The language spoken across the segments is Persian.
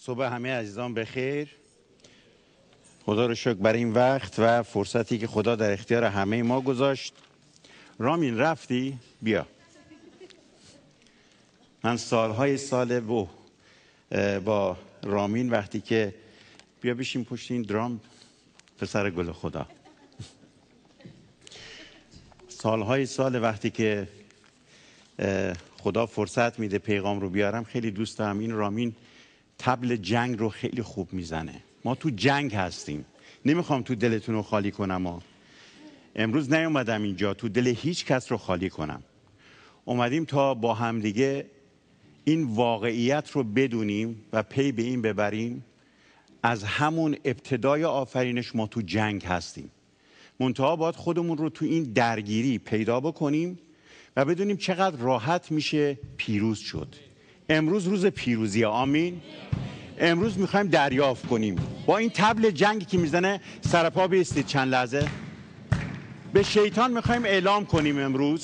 صبح همه عزیزان بخیر. خدا رو شکر برای این وقت و فرصتی که خدا در اختیار همه ما گذاشت. رامین رفتی؟ بیا. من سالهای سال با رامین وقتی که بیا بشیم پشت این درام، پسر گل خدا، سالهای سال وقتی که خدا فرصت میده پیغام رو بیارم، خیلی دوست دارم. این رامین طبل جنگ رو خیلی خوب میزنه. ما تو جنگ هستیم. نمیخوام تو دلتون رو خالی کنم. امروز نیومدم اینجا تو دل هیچ کس رو خالی کنم. اومدیم تا با همدیگه این واقعیت رو بدونیم و پی به این ببریم. از همون ابتدای آفرینش ما تو جنگ هستیم. منتها باید خودمون رو تو این درگیری پیدا بکنیم و بدونیم چقدر راحت میشه پیروز شد. امروز روز پیروزیه. آمین. امروز میخوایم دریافت کنیم. با این طبل جنگی که میزنه سرپا بیستید چند لحظه. به شیطان میخوایم اعلام کنیم امروز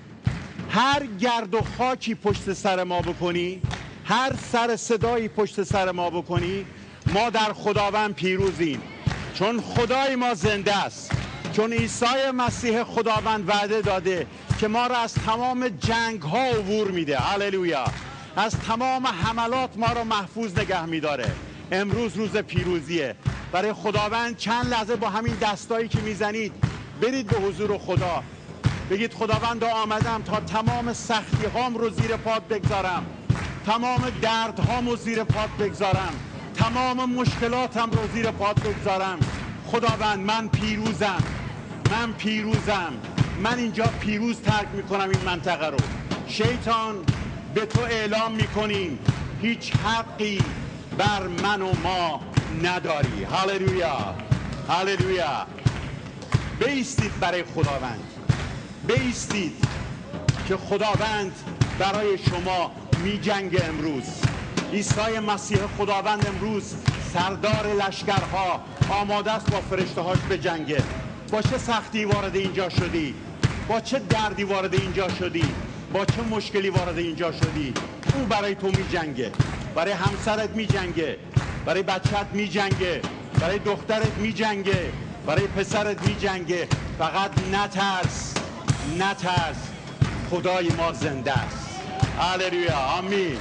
هر گرد و خاکی پشت سر ما بکنی، هر سر صدایی پشت سر ما بکنی، ما در خداوند پیروزیم. چون خدای ما زنده است. چون عیسی مسیح خداوند وعده داده که ما را از تمام جنگ ها عبور میده. هللویا. از تمام حملات ما را محفوظ نگه میداره. امروز روز پیروزیه. برای خداوند چند لحظه با همین دستایی که میزنید برید به حضور خدا. بگید خداوند آمدم تا تمام سختی هام رو زیر پات بگذارم، تمام درد هام رو زیر پات بگذارم، تمام مشکلاتم رو زیر پات بگذارم. خداوند من پیروزم، من پیروزم، من اینجا پیروز ترک میکنم این منطقه رو. شیطان به تو اعلام میکنیم هیچ حقی بر من و ما نداری. هللویا. هللویا. بایستید برای خداوند. بایستید که خداوند برای شما می جنگه. امروز عیسی مسیح خداوند امروز سردار لشکرها آماده است با فرشته هاش به جنگه. با چه سختی وارد اینجا شدی، با چه دردی وارد اینجا شدی، با چه مشکلی وارد اینجا شدی، او برای تو می جنگه. برای همسرت می جنگه، برای بچت می جنگه، برای دخترت می جنگه، برای پسرت می جنگه. فقط نترس، نترس، خدای ما زنده است. هللویا. آمین.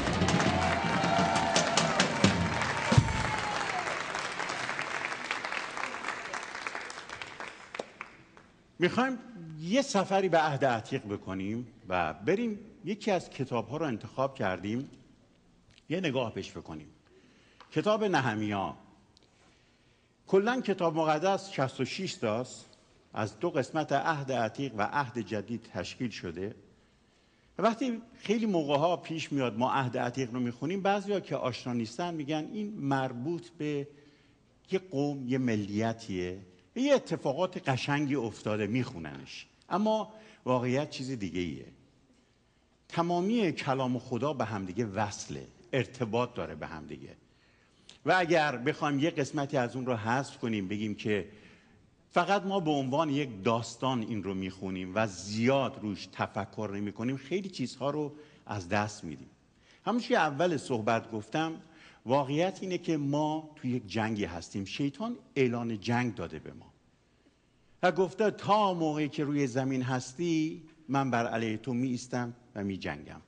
میخوایم یه سفری به عهد عتیق بکنیم و بریم یکی از کتاب‌ها رو انتخاب کردیم یه نگاه بهش بکنیم. کتاب نهمیا. کلاً کتاب مقدس 66 تاست، از 2 قسمت عهد عتیق و عهد جدید تشکیل شده. و وقتی خیلی موقع‌ها پیش میاد ما عهد عتیق رو میخونیم، بعضیا که آشنا نیستن میگن این مربوط به یه قوم، یه ملیتیه، یه اتفاقات قشنگی افتاده میخوننش. اما واقعیت چیز دیگه ایه. تمامی کلام خدا به همدیگه وصله، ارتباط داره به همدیگه. و اگر بخوایم یه قسمتی از اون رو حذف کنیم، بگیم که فقط ما به عنوان یک داستان این رو میخونیم و زیاد روش تفکر نمی کنیم، خیلی چیزها رو از دست میدیم. همونش که اول صحبت گفتم، واقعیت اینه که ما توی یک جنگی هستیم. شیطان اعلان جنگ داده به ما و گفته تا موقعی که روی زمین هستی من بر علیه تو می ایستم و می جنگم.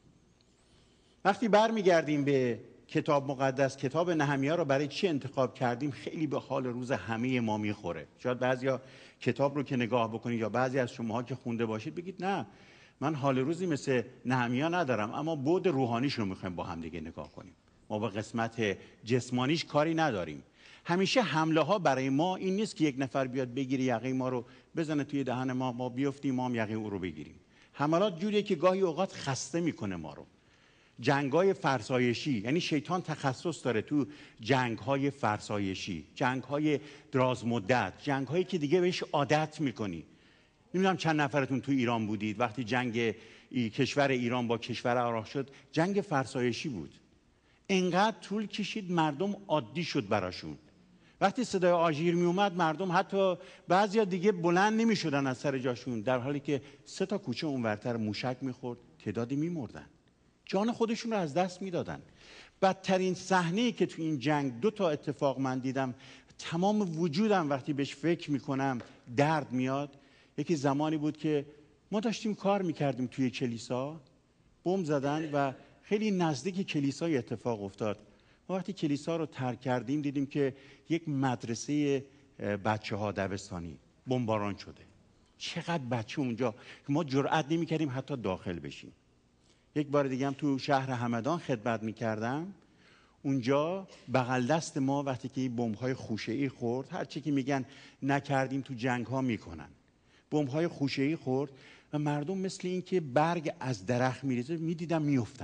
وقتی برمیگردیم به کتاب مقدس، کتاب نهمیا رو برای چی انتخاب کردیم؟ خیلی به حال روز همه ما میخوره. شاید بعضیا کتاب رو که نگاه بکنید یا بعضی از شماها که خونده باشید بگید نه من حال روزی مثل نهمیا ندارم، اما بعد روحانیش رو میخوایم با هم دیگه نگاه کنیم. ما با قسمت جسمانیش کاری نداریم. همیشه حمله ها برای ما این نیست که یک نفر بیاد بگیره یقه ما رو بزنه توی دهن ما بیفتیم ما هم یقه او رو بگیریم. حملات جوریه که گاهی اوقات خسته میکنه ما رو. جنگ‌های فرسایشی، یعنی شیطان تخصص داره تو جنگ‌های فرسایشی، جنگ‌های دراز مدت، جنگ‌هایی که دیگه بهش عادت میکنی. نمیدونم چند نفرتون تو ایران بودید وقتی جنگ کشور ایران با کشور عراق شد، جنگ فرسایشی بود. انقدر طول کشید مردم عادی شد براشون. وقتی صدای آژیر می اومد مردم حتی بعضیا دیگه بلند نمی شدن از سر جاشون، در حالی که 3 تا کوچه اونورتر موشک میخورد تعدادی میمردن، جان خودشون رو از دست میدادن. بدترین صحنه‌ای که تو این جنگ 2 تا اتفاق من دیدم، تمام وجودم وقتی بهش فکر میکنم درد میاد. یکی زمانی بود که ما داشتیم کار میکردیم توی کلیسا، بمب زدن و خیلی نزدیک کلیسای اتفاق افتاد. ما وقتی کلیسا رو ترک کردیم دیدیم که یک مدرسه بچه‌ها دبستانی بمباران شده. چقدر بچه اونجا، ما جرئت نمی‌کردیم حتی داخل بشیم. یک بار دیگه هم تو شهر همدان خدمت می‌کردم. اونجا بغل دست ما وقتی که این بمب‌های خوشه‌ای خورد، هر چی که میگن نکردیم تو جنگ‌ها میکنن، بمب‌های خوشه‌ای خورد و مردم مثل این که برگ از درخت میریزه میدیدم میافتن.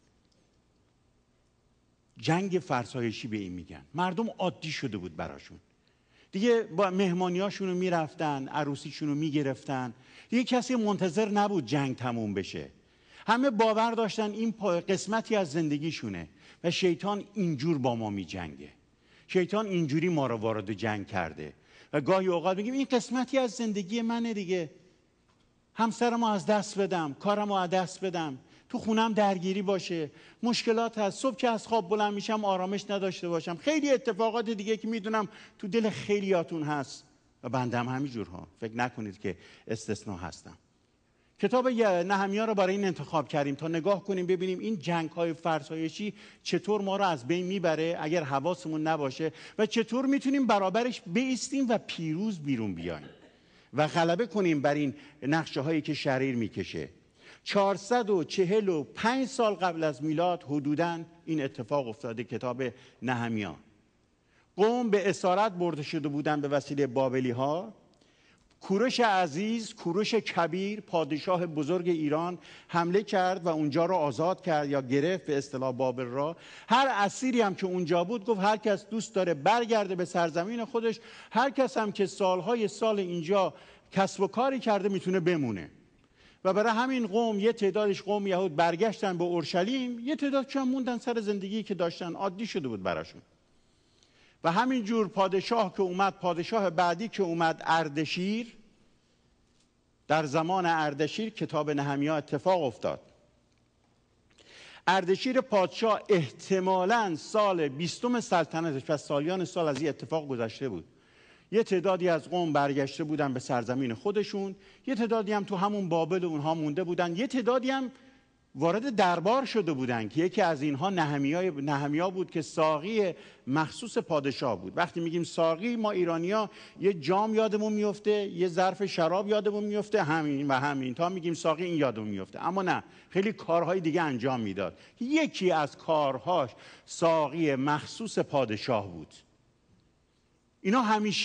جنگ فرسایشی به این میگن. مردم عادی شده بود براشون. دیگه با مهمانیاشون رو میرفتن، عروسیشون رو میگرفتن. دیگه کسی منتظر نبود جنگ تموم بشه. همه باور داشتن این قسمتی از زندگیشونه و شیطان اینجور با ما میجنگه. شیطان اینجوری ما رو وارد جنگ کرده و گاهی اوقات میگیم این قسمتی از زندگی منه دیگه. همسرمو از دست بدم، کارمو از دست بدم، تو خونم درگیری باشه، مشکلات هست، صبح که از خواب بلند میشم آرامش نداشته باشم، خیلی اتفاقات دیگه که میدونم تو دل خیلیاتون هست و بنده هم همینجورها. فکر نکنید که استثناء هستم. کتاب نهمیا رو برای این انتخاب کردیم تا نگاه کنیم ببینیم این جنگ‌های فرسایشی چطور ما رو از بین میبره اگر حواسمون نباشه و چطور میتونیم برابرش بایستیم و پیروز بیرون بیایم و غلبه کنیم بر این نقشه‌هایی که شریر میکشه. 445 سال قبل از میلاد حدوداً این اتفاق افتاده. کتاب نهمیا، قوم به اسارت برده شده بودن به وسیله بابلی‌ها. کوروش عزیز، کوروش کبیر، پادشاه بزرگ ایران حمله کرد و اونجا رو آزاد کرد یا گرفت به اصطلاح بابل را. هر اسیری هم که اونجا بود گفت هر کس دوست داره برگرده به سرزمین خودش، هر کس هم که سالهای سال اینجا کسب و کاری کرده میتونه بمونه. و برای همین قوم، یه تعدادش قوم یهود برگشتن به اورشلیم، یه تعدادشون موندن سر زندگی که داشتن، عادی شده بود براشون. و همینجور پادشاه که اومد، پادشاه بعدی که اومد، اردشیر، در زمان اردشیر کتاب نهمیا اتفاق افتاد. اردشیر پادشاه احتمالاً سال 20 سلطنتش و سالیان سال از این اتفاق گذشته بود. یه تعدادی از قوم برگشته بودن به سرزمین خودشون، یه تعدادی هم تو همون بابل اونها مونده بودن، یه تعدادی هم وارد دربار شده بودن که یکی از اینها نهمیا بود که ساقی مخصوص پادشاه بود. وقتی میگیم ساقی، ما ایرانیا یه جام یادمون میفته، یه ظرف شراب یادمون میفته، همین و همین تا میگیم ساقی این یادمون میفته. اما نه، خیلی کارهای دیگه انجام میداد. یکی از کارهاش ساقی مخصوص پادشاه بود. اینا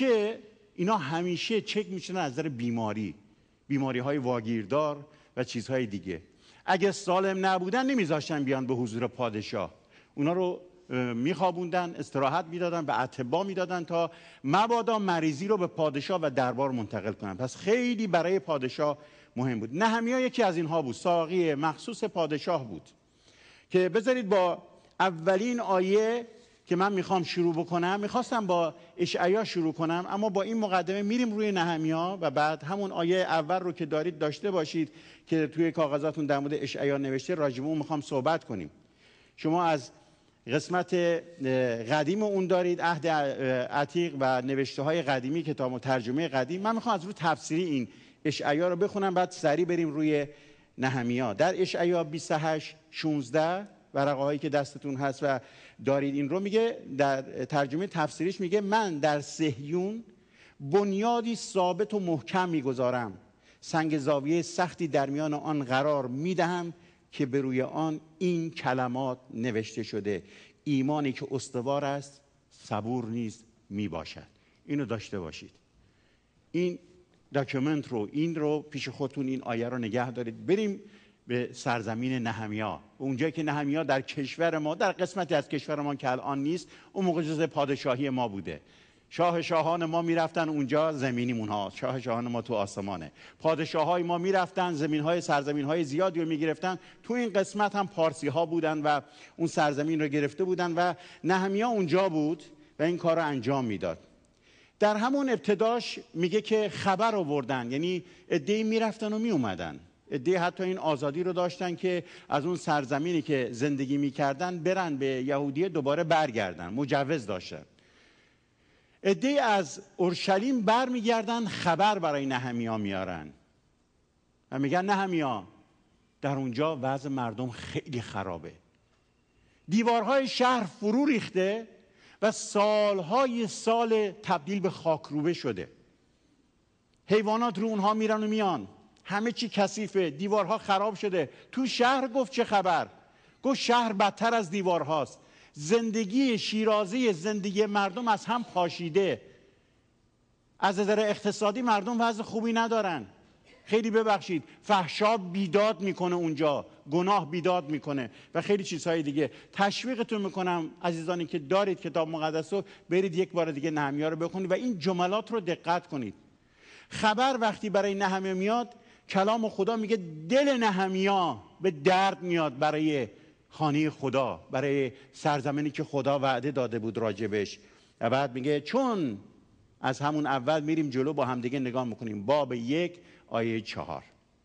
همیشه چک میشن از نظر بیماری های واگیردار و چیزهای دیگه. اگه سالم نبودن نمیذاشتن بیان به حضور پادشاه. اونا رو میخوابوندن، استراحت میدادن، به اطباء میدادن تا مبادا مریضی رو به پادشاه و دربار منتقل کنن. پس خیلی برای پادشاه مهم بود. نهمیا یکی از اینها بود، ساقی مخصوص پادشاه بود. که بذارید با اولین آیه که من میخوام شروع بکنم، میخواستم با اشعیا شروع کنم، اما با این مقدمه میریم روی نهمیا و بعد همون آیه اول رو که دارید داشته باشید که توی کاغذاتون در مورد اشعیا نوشته، راجع به اون میخوام صحبت کنیم. شما از قسمت قدیم اون دارید، عهد عتیق و نوشته های قدیمی، کتاب و ترجمه قدیم. من میخوام از روی تفسیری این اشعیا رو بخونم، بعد سریع بریم روی نهمیا. در اشعیا 28:16 ورقه هایی که دستتون هست و دارید این رو میگه، در ترجمه تفسیریش میگه من در صهیون بنیادی ثابت و محکم میگذارم، سنگ زاویه سختی در میان آن قرار میدهم که بر روی آن این کلمات نوشته شده، ایمانی که استوار است صبور نیز میباشد. اینو داشته باشید، این داکیومنت رو، این رو پیش خودتون، این آیه رو نگه دارید. بریم به سرزمین نهمیا، اونجایی که نهمیا در کشور ما، در قسمتی از کشور ما که الان نیست، اون موقع جزء پادشاهی ما بوده. شاهان ما میرفتن اونجا، زمینیمون ها، شاهان ما تو آسمانه. پادشاهای ما میرفتن سرزمین های زیادی رو میگرفتن. تو این قسمت هم پارسی ها بودن و اون سرزمین رو گرفته بودن و نهمیا اونجا بود و این کار رو انجام میداد. در همون ابتداش میگه که خبر آوردن، یعنی عده‌ای میرفتن و میومدن. عده‌ای حتی این آزادی رو داشتن که از اون سرزمینی که زندگی میکردن برن به یهودیه دوباره برگردن، مجوز داشتن. عده‌ای از اورشلیم برمیگردن، خبر برای نهمیا میارن و میگن نهمیا در اونجا وضع مردم خیلی خرابه، دیوارهای شهر فرو ریخته و سالهای سال تبدیل به خاکروبه شده، حیوانات رو اونها میرن و میان، همه چی کثیفه، دیوارها خراب شده. تو شهر گفت چه خبر؟ گفت شهر بدتر از دیوارهاست، زندگی شیرازه، زندگی مردم از هم پاشیده، از نظر اقتصادی مردم وضع خوبی ندارن، خیلی ببخشید فحشا بیداد میکنه اونجا، گناه بیداد میکنه و خیلی چیزهای دیگه. تشویقتون میکنم عزیزانی که دارید کتاب مقدس رو برید یک بار دیگه نهمیا رو بخونید و این جملات رو دقت کنید. خبر وقتی برای نهمیا میاد، کلام خدا میگه دل نهمیا به درد میاد برای خانه خدا، برای سرزمینی که خدا وعده داده بود راجبش. و بعد میگه چون از همون اول میریم جلو با هم دیگه نگاه میکنیم، باب 1 آیه 4.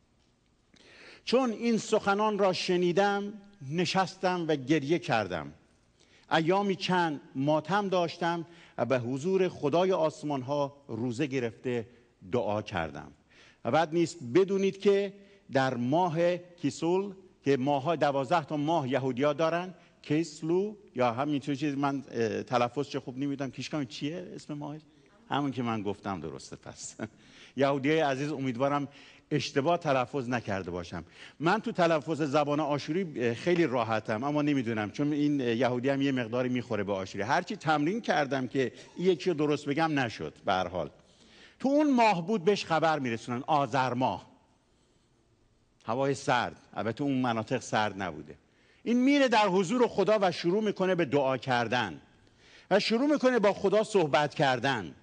چون این سخنان را شنیدم نشستم و گریه کردم، ایامی چند ماتم داشتم و به حضور خدای آسمان ها روزه گرفته دعا کردم. و بعد نیست بدونید که در ماه کیسول که ماها 12 تا ماه یهودیا دارن، کیسلو یا همینطور چیز، من تلفظش خوب نمیدونم، کیشکام چیه اسم ماهش؟ همون که من گفتم درسته. پس یهودیای عزیز امیدوارم اشتباه تلفظ نکرده باشم. من تو تلفظ زبان آشوری خیلی راحتم، اما نمیدونم چون این یهودی هم یه مقداری میخوره به آشوری، هرچی تمرین کردم که یکی رو درست بگم نشد. به هر حال تو اون ماه بود بهش خبر میرسونن، آذر ماه، هوای سرد، البته اون مناطق سرد نبوده. این میره در حضور خدا و شروع میکنه به دعا کردن و شروع میکنه با خدا صحبت کردن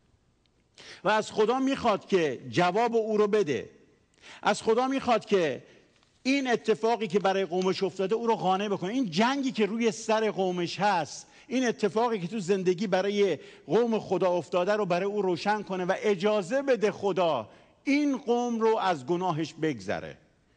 و از خدا میخواد که جواب او رو بده. از خدا میخواد که این اتفاقی که برای قومش افتاده او رو قانع بکنه، این جنگی که روی سر قومش هست، این اتفاقی که تو زندگی برای قوم خدا افتاده رو برای او روشن کنه و اجازه بده خدا این قوم رو از گناهش بگذره.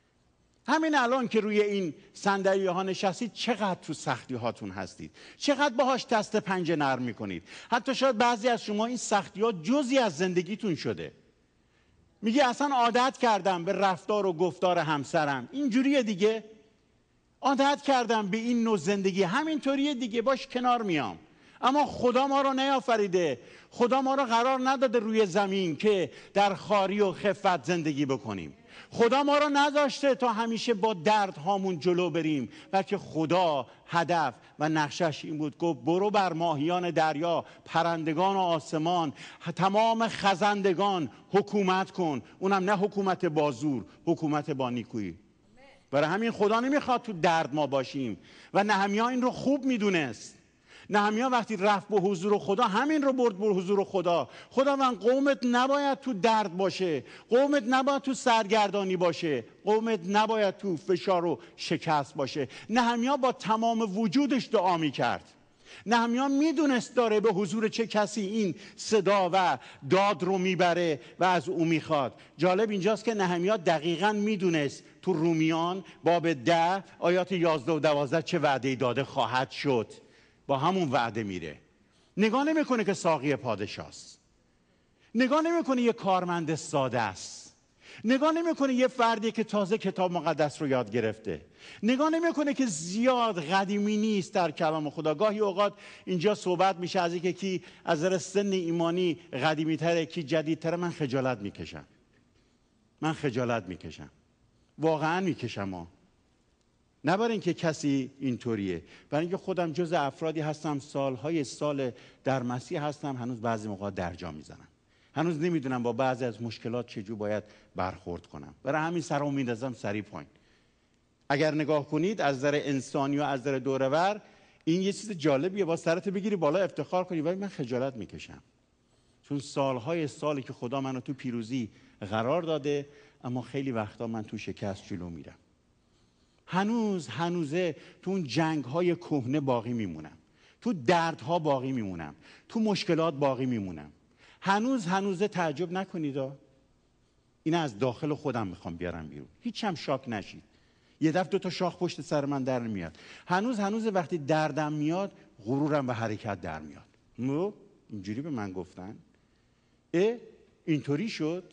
همین الان که روی این صندلی ها نشستید، چقدر تو سختی هاتون هستید، چقدر باهاش دست پنجه نرم میکنید. حتی شاید بعضی از شما این سختی ها جزئی از زندگیتون شده. میگه اصلا عادت کردم به رفتار و گفتار همسرم اینجوریه دیگه، عادت کردم به این نوع زندگی همینطوریه دیگه، باش کنار میام. اما خدا ما رو نیافریده، خدا ما رو قرار نداده روی زمین که در خواری و خفت زندگی بکنیم. خدا ما رو نذاشته تا همیشه با درد هامون جلو بریم، بلکه خدا هدف و نقشش این بود، گفت برو بر ماهیان دریا، پرندگان و آسمان، تمام خزندگان حکومت کن. اونم نه حکومت با زور، حکومت با نیکویی. برای همین خدا نمیخواد تو درد ما باشیم و نهمیا این رو خوب میدونست. نهمیا وقتی رفت به حضور خدا همین رو برد به حضور خدا. خداوند قومت نباید تو درد باشه، قومت نباید تو سرگردانی باشه، قومت نباید تو فشار و شکست باشه. نهمیا با تمام وجودش دعا میکرد. نهمیا میدونست داره به حضور چه کسی این صدا و داد رو میبره و از او میخواد. جالب اینجاست که نهمیا دقیقاً میدونست تو رومیان باب 10 آیات 11 و 12 چه وعده‌ای داده خواهد شد. با همون وعده میره. نگاه نمیکنه که ساقی پادشاست، نگاه نمیکنه یه کارمند ساده است، نگاه نمیکنه یه فردی که تازه کتاب مقدس رو یاد گرفته، نگاه نمیکنه که زیاد قدیمی نیست در کلام خدا. گاهی اوقات اینجا صحبت میشه از اینکه کی از نظر سن ایمانی قدیمی تره کی جدیدتره. من خجالت میکشم، واقعا میکشم. نه برای اینکه کسی اینطوریه، برای اینکه خودم جز افرادی هستم سالهای سال در مسیح هستم، هنوز بعضی موقع درجا میزنم، هنوز نمیدونم با بعضی از مشکلات چجور باید برخورد کنم. برای همین سرمو میندازم سری پایین. اگر نگاه کنید از نظر انسانی و از نظر دوره ور این یه چیز جالبیه، با سرت بگیری بالا افتخار کنی، ولی من خجالت میکشم، چون سالهای سالی که خدا منو تو پیروزی قرار داده، اما خیلی وقتا من تو شکست جلو میرم. هنوزه تو اون جنگ‌های کهنه باقی میمونم، تو دردها باقی میمونم، تو مشکلات باقی میمونم. هنوزه تعجب نکنید، این از داخل خودم میخوام بیارم بیرون. هیچ هم شاک نشید. یه دفعه 2 تا شاخ پشت سر من در میاد. هنوز وقتی دردم میاد غرورم به حرکت در میاد. اینجوری به من گفتن. اینطوری شد.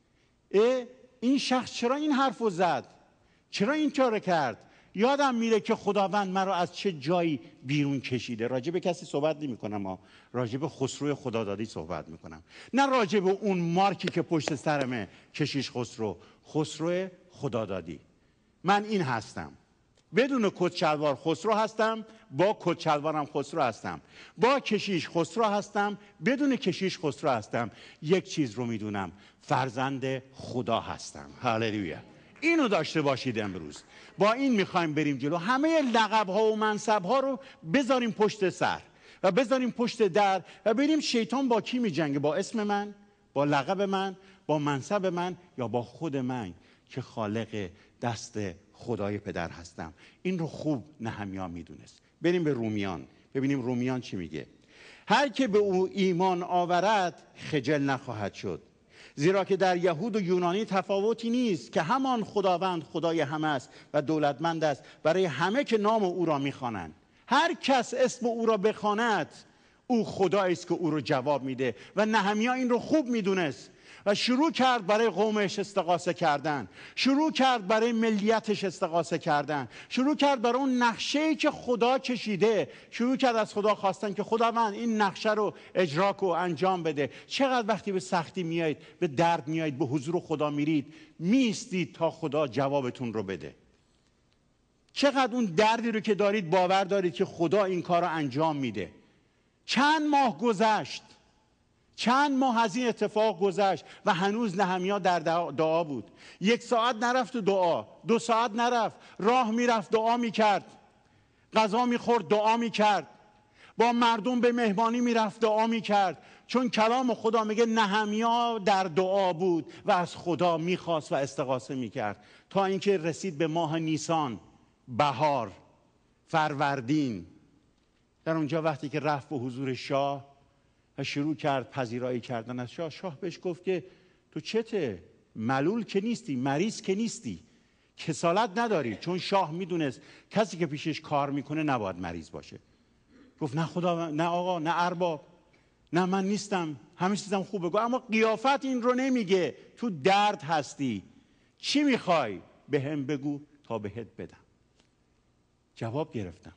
این شخص چرا این حرفو زد؟ چرا این کارو کرد؟ یادم میره که خداوند مرا از چه جایی بیرون کشیده. راجع به کسی صحبت نمی کنم، راجع به خسرو خدادادی صحبت میکنم، نه راجع به اون مارکی که پشت سرمه، کشیش خسرو خدادادی. من این هستم، بدون کت شلوار خسرو هستم، با کت شلوارم خسرو هستم، با کشیش خسرو هستم، بدون کشیش خسرو هستم. یک چیز رو میدونم، فرزند خدا هستم. هللویا. اینو داشته باشید امروز. با این میخوایم بریم جلو. همه لقب ها و منصب ها رو بذاریم پشت سر و بذاریم پشت در و بریم شیطان با کی میجنگه؟ با اسم من، با لقب من، با منصب من، یا با خود من که خالق دست خدای پدر هستم. این رو خوب نهمیا میدونست. بریم به رومیان ببینیم رومیان چی میگه. هر که به او ایمان آورد خجل نخواهد شد، زیرا که در یهود و یونانی تفاوتی نیست، که همان خداوند خدای همه است و دولتمند است برای همه که نام او را میخوانند. هر کس اسم او را بخواند، او خدایی است که او رو جواب میده. و نهمیا این رو خوب میدونست و شروع کرد برای قومش استغاثه کردن، شروع کرد برای ملیتش استغاثه کردن، شروع کرد برای اون نقشه‌ای که خدا کشیده، شروع کرد از خدا خواستن که خداوند این نقشه رو اجرا کن، انجام بده. چقدر وقتی به سختی میایید، به درد میایید، به حضور خدا میرید، میستید تا خدا جوابتون رو بده. چقدر اون دردی رو که دارید باور دارید که خدا این کار رو انجام میده. چند ماه گذشت، چند ماه از این اتفاق گذشت و هنوز نهمیا در دعا بود. 1 ساعت نرفت تو دعا، 2 ساعت نرفت، راه میرفت دعا میکرد، غذا میخورد دعا میکرد، با مردم به مهمانی میرفت دعا میکرد. چون کلام خدا میگه نهمیا در دعا بود و از خدا میخواست و استغاثه میکرد، تا اینکه رسید به ماه نیسان، بهار، فروردین. در اونجا وقتی که رفت به حضور شاه و شروع کرد پذیرایی کردن از شاه بهش گفت که تو چته؟ ملول که نیستی، مریض که نیستی، کسالت نداری. چون شاه میدونست کسی که پیشش کار میکنه نباید مریض باشه. گفت نه خدا، نه آقا، نه ارباب، نه من نیستم، همه چیزم خوبه. گفت اما قیافت این رو نمیگه، تو درد هستی. چی میخوای؟ به هم بگو تا بهت بدم. جواب گرفتم.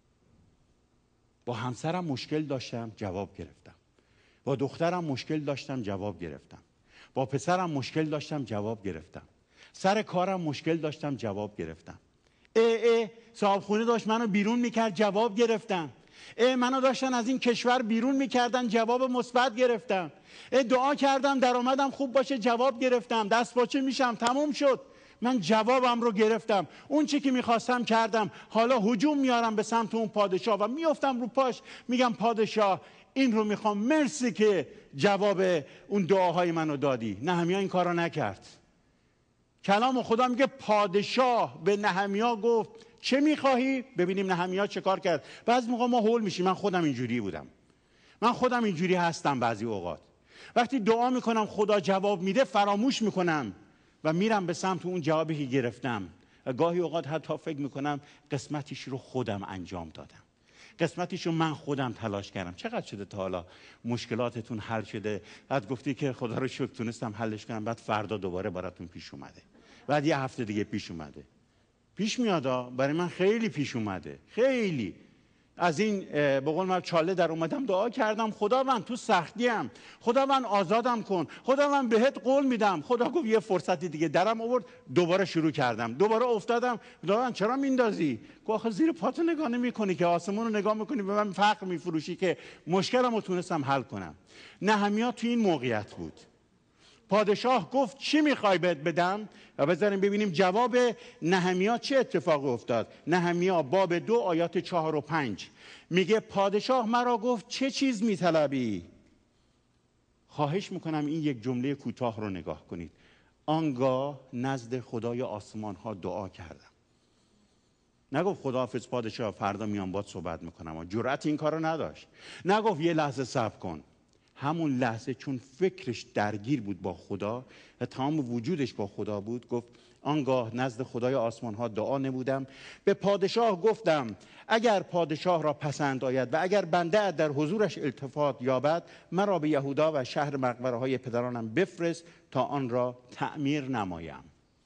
با همسرم مشکل داشتم، جواب گرفتم. با دخترم مشکل داشتم، جواب گرفتم. با پسرم مشکل داشتم، جواب گرفتم. سر کارم مشکل داشتم، جواب گرفتم. صاحب خونه داشت منو بیرون میکرد، جواب گرفتم. منو داشتن از این کشور بیرون میکردن، جواب مثبت گرفتم. دعا کردم درآمدم خوب باشه، جواب گرفتم. دست باچه میشم، تموم شد، من جوابم رو گرفتم. اون چی که میخواستم کردم. حالا هجوم میارم به سمت اون پادشاه و میافتم رو پاش، میگم پادشاه این رو میخوام، مرسی که جواب اون دعاهای منو دادی. نهمیا این کارو نکرد. کلام خدا میگه پادشاه به نهمیا گفت چه میخواهی؟ ببینیم نهمیا چه کار کرد. بعضی موقع ما هول میشیم. من خودم اینجوری بودم، من خودم اینجوری هستم. بعضی اوقات وقتی دعا میکنم خدا جواب میده، فراموش میکنم و میرم به سمت اون جوابی که گرفتم. گاهی اوقات حتی فکر میکنم قسمتیش رو خودم انجام دادم، قسمتیش رو من خودم تلاش کردم. چقدر شده تا حالا مشکلاتتون حل شده، بعد گفتی که خدا رو شکر تونستم حلش کنم، بعد فردا دوباره براتون پیش اومده، بعد یه هفته دیگه پیش اومده. پیش میاد، برای من خیلی پیش اومده. خیلی از این به قول من چاله در اومدم، دعا کردم خداوند تو سختیم، خداوند آزادم کن، خداوند بهت قول میدم. خدا گفت یه فرصتی دیگه درم آورد، دوباره شروع کردم، دوباره افتادم. خداوند چرا میندازی؟ گفت آخه زیر پاتو نگاه نمی‌کنی که، آسمون رو نگاه می‌کنی به من فقر میفروشی که مشکلمو تونستم حل کنم. نهمیا تو این موقعیت بود. پادشاه گفت چی میخوای بهت بدم؟ و بذاریم ببینیم جواب نهمیا چه اتفاقی افتاد. نهمیا باب 2 آیات 4 و 5 میگه پادشاه مرا گفت چه چیز میطلبی؟ خواهش میکنم این یک جمله کوتاه رو نگاه کنید. آنگاه نزد خدای آسمان ها دعا کردم. نگفت خداحافظ پادشاه، فردا میام باهات صحبت میکنم. جرأت این کارو نداشت. نگفت یه لحظه صبر کن. همون لحظه چون فکرش درگیر بود با خدا و تمام وجودش با خدا بود، گفت آنگاه نزد خدای آسمان ها دعا نمودم، به پادشاه گفتم اگر پادشاه را پسند آید و اگر بنده در حضورش التفات یابد، مرا به یهودا و شهر مقبره های پدرانم بفرست تا آن را تعمیر نمایم.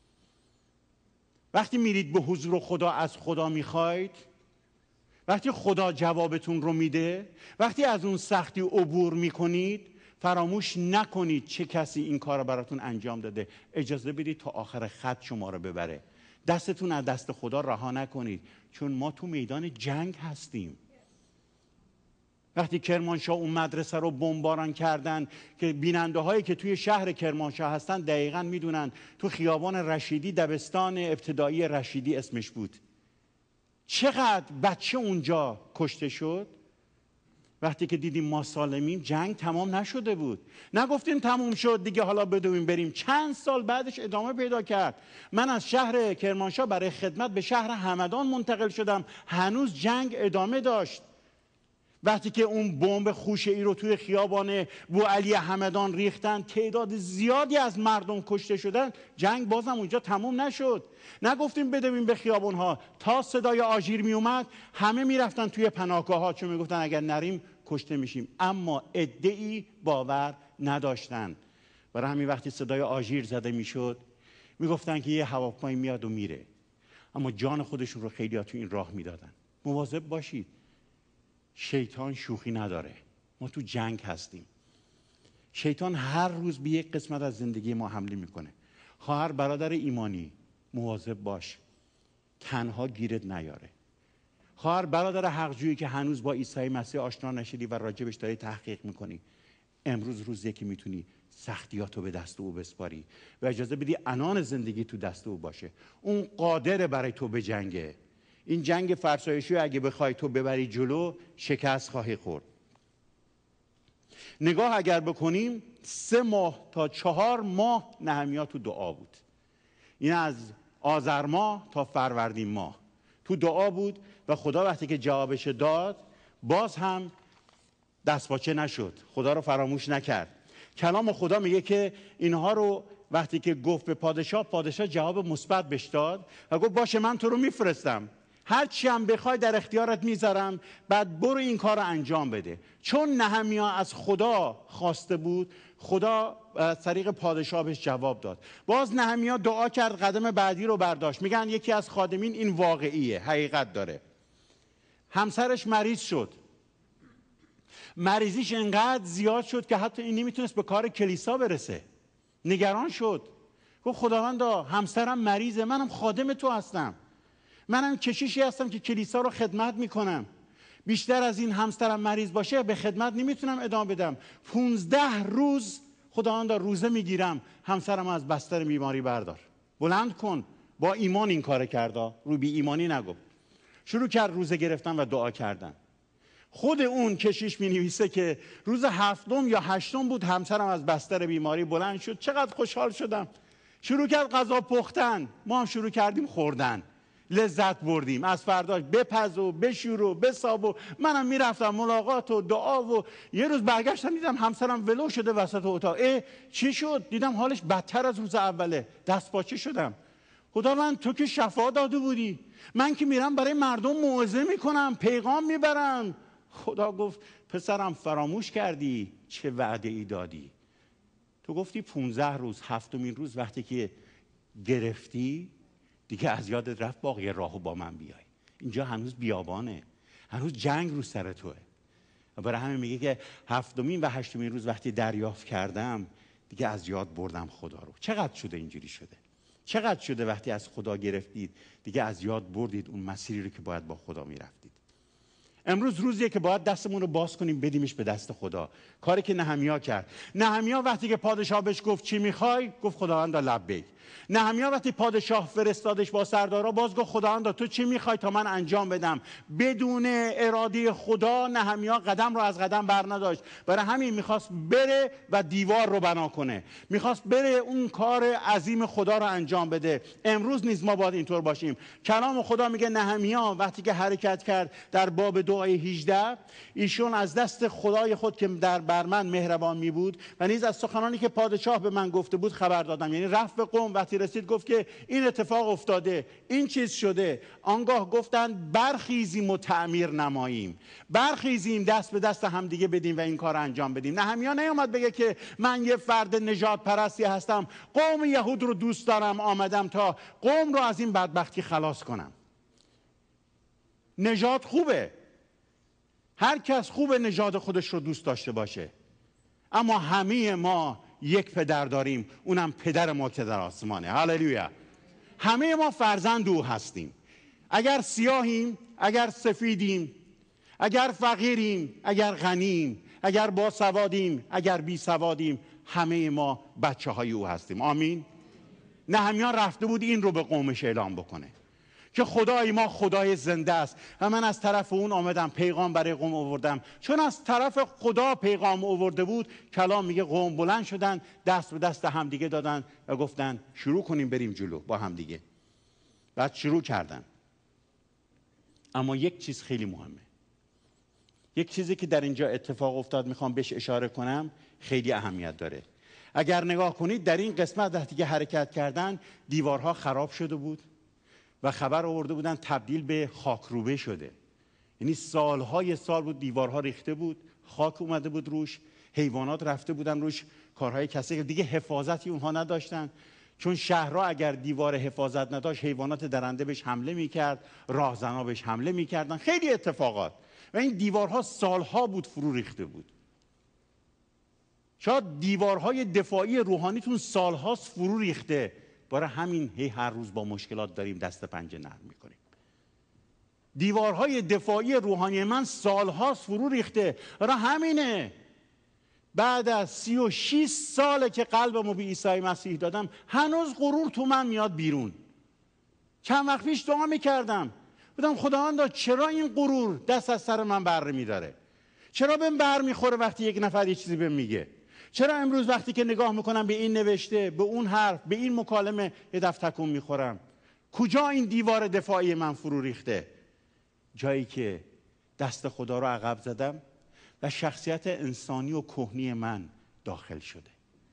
وقتی میرید به حضور خدا از خدا میخواید، وقتی خدا جوابتون رو میده، وقتی از اون سختی عبور میکنید، فراموش نکنید چه کسی این کار رو براتون انجام داده. اجازه بدید تا آخر خط شما رو ببره. دستتون از دست خدا رها نکنید، چون ما تو میدان جنگ هستیم. وقتی کرمانشاه اون مدرسه رو بمباران کردن، که بیننده هایی که توی شهر کرمانشاه هستن دقیقاً میدونن، تو خیابان رشیدی، دبستان ابتدایی رشیدی اسمش بود، چقدر بچه اونجا کشته شد. وقتی که دیدیم ما سالمیم، جنگ تمام نشده بود. نگفتیم تموم شد دیگه حالا بدویم بریم. چند سال بعدش ادامه پیدا کرد. من از شهر کرمانشاه برای خدمت به شهر همدان منتقل شدم، هنوز جنگ ادامه داشت. وقتی که اون بمب خوشه‌ای رو توی خیابان بوعلی همدان ریختن، تعداد زیادی از مردم کشته شدن، جنگ بازم اونجا تموم نشد. نگفتیم بدویم به خیابان‌ها. تا صدای آژیر می اومد همه میرفتن توی پناهگاه‌ها، چون میگفتن اگر نریم کشته میشیم. اما عده‌ای باور نداشتن. برای همین وقتی صدای آژیر زده میشد، میگفتن که یه هواپیما میاد و میره. اما جان خودشون رو خیلی‌ها تو این راه میدادن. مواظب باشید، شیطان شوخی نداره. ما تو جنگ هستیم. شیطان هر روز به یک قسمت از زندگی ما حمله میکنه. خواهر برادر ایمانی، مواظب باش تنها گیرت نیاره. خواهر برادر حقجویی که هنوز با عیسی مسیح آشنا نشدی و راجبش داری تحقیق میکنی، امروز روزیه که میتونی سختیاتو به دست او بسپاری و اجازه بدی عنان زندگی تو دست او باشه. اون قادر برای تو به جنگه. این جنگ فرسایشی اگه بخوای تو ببری جلو، شکست خواهی خورد. نگاه اگر بکنیم 3 ماه تا 4 ماه نهمیا تو دعا بود. این از آذر ماه تا فروردین ماه تو دعا بود و خدا وقتی که جوابش داد باز هم دستپاچه نشد، خدا رو فراموش نکرد. کلام خدا میگه که اینها رو وقتی که گفت به پادشاه جواب مثبت بهش داد و گفت باشه من تو رو میفرستم، هر چی هم بخوای در اختیارت میذارم، بعد برو این کار رو انجام بده. چون نهمیا از خدا خواسته بود، خدا از طریق پادشاه بهش جواب داد. باز نهمیا دعا کرد، قدم بعدی رو برداشت. میگن یکی از خادمین، این واقعیه، حقیقت داره، همسرش مریض شد. مریضیش انقدر زیاد شد که حتی این نمیتونست به کار کلیسا برسه. نگران شد، گفت خداوندا همسرم مریضه، منم خادم تو هستم، منم کشیشی هستم که کلیسا رو خدمت میکنم، بیشتر از این همسرم مریض باشه به خدمت نمیتونم ادامه بدم. 15 روز خداوندا روزه میگیرم، همسرم از بستر بیماری بردار، بلند کن. با ایمان این کار کرد، رو بی ایمانی نگفت. شروع کرد روزه گرفتن و دعا کردن. خود اون کشیش می نویسه که روز 7 یا 8 بود، همسرم از بستر بیماری بلند شد. چقدر خوشحال شدم. شروع کرد غذا پختن، ما هم شروع کردیم خوردن، لذت بردیم. از فرداش بپز و بشور و بساب و منم میرفتم ملاقات و دعا. و یه روز برگشتم دیدم همسرم ولو شده وسط اتاق. چی شد؟ دیدم حالش بدتر از روز اوله. دست پاچه شدم. خدا من تو که شفا داده بودی، من که میرم برای مردم موعظه میکنم، پیغام میبرم. خدا گفت پسرم فراموش کردی چه وعده ای دادی. تو گفتی 15 روز، 7مین روز وقتی که گرفتی دیگه از یادت رفت باقی راهو با من بیای. اینجا هنوز بیابانه، هنوز جنگ رو سر توه. برای همین میگه که 7مین و 8مین روز وقتی دریافت کردم دیگه از یاد بردم خدا رو. چقدر شده اینجوری شده؟ چقدر شده وقتی از خدا گرفتید دیگه از یاد بردید اون مسیری رو که باید با خدا میرفتید؟ امروز روزیه که باید دستمون رو باز کنیم بدیمش به دست خدا. کاری که نهمیا کرد. نهمیا وقتی که پادشاه بهش گفت چی میخوای، گفت خداوندا لبیک. نهمیا وقتی پادشاه فرستادش با سردارا، باز گفت خداوندا تو چی میخوای تا من انجام بدم. بدون اراده خدا نهمیا قدم رو از قدم بر نداشت. برای همین میخواست بره و دیوار رو بنا کنه، میخواست بره اون کار عظیم خدا رو انجام بده. امروز نیز ما باید اینطور باشیم. کلام خدا میگه نهمیا وقتی که حرکت کرد در باب آیه 18 ایشون از دست خدای خود که بر من مهربان می بود و نیز از سخنانی که پادشاه به من گفته بود خبر دادم. یعنی رفت به قوم، وقتی رسید گفت که این اتفاق افتاده، این چیز شده. آنگاه گفتند برخیزیم و تعمیر نماییم، برخیزیم دست به دست همدیگه بدیم و این کار انجام بدیم. نهمیا نیامد بگه که من یه فرد نژاد پرستی هستم، قوم یهود رو دوست دارم، آمدم تا قوم رو از این بدبختی خلاص کنم. نژاد خوبه، هر کس خوبه نژاد خودش رو دوست داشته باشه، اما همه ما یک پدر داریم، اونم پدر ما که در آسمانه. هللویا. همه ما فرزند او هستیم، اگر سیاهیم، اگر سفیدیم، اگر فقیریم، اگر غنیم، اگر باسوادیم، اگر بی سوادیم، همه ما بچه های او هستیم. آمین. نهمیا رفته بود این رو به قومش اعلام بکنه که خدای ما خدای زنده است و من از طرف اون آمدم پیغام برای قوم آوردم. چون از طرف خدا پیغام آورده بود، کلام میگه قوم بلند شدن، دست به دست همدیگه دادن و گفتن شروع کنیم بریم جلو با همدیگه. بعد شروع کردن. اما یک چیز خیلی مهمه، یک چیزی که در اینجا اتفاق افتاد میخوام بهش اشاره کنم، خیلی اهمیت داره. اگر نگاه کنید در این قسمت وقتی که حرکت کردن، دیوارها خراب شده بود و خبر آورده بودن تبدیل به خاکروبه شده. یعنی سالهای سال بود دیوارها ریخته بود، خاک اومده بود روش، حیوانات رفته بودن روش کارهای کسی، دیگه حفاظتی اونها نداشتن. چون شهرها اگر دیوار حفاظت نداشت، حیوانات درنده بهش حمله میکرد، راهزنا بهش حمله میکردن، خیلی اتفاقات. و این دیوارها سالها بود فرو ریخته بود. شاید دیوارهای دفاعی روحانیتون سالهاست فرو ریخته، برای همین هر روز با مشکلات داریم دست پنجه نرم میکنیم. دیوارهای دفاعی روحانی من سالهاست فرو ریخته، برای همینه بعد از 36 ساله که قلبمو به عیسی مسیح دادم هنوز غرور تو من میاد بیرون. چند وقت پیش دعا میکردم، بودم خداوندا چرا این غرور دست از سر من بر میداره؟ چرا بهم بر میخوره وقتی یک نفر یه چیزی بهم میگه؟ چرا امروز وقتی که نگاه میکنم به این نوشته، به اون حرف، به این مکالمه، یه دفعه تکون میخورم؟ کجا این دیوار دفاعی من فرو ریخته؟ جایی که دست خدا رو عقب زدم و شخصیت انسانی و کهنی من داخل شده.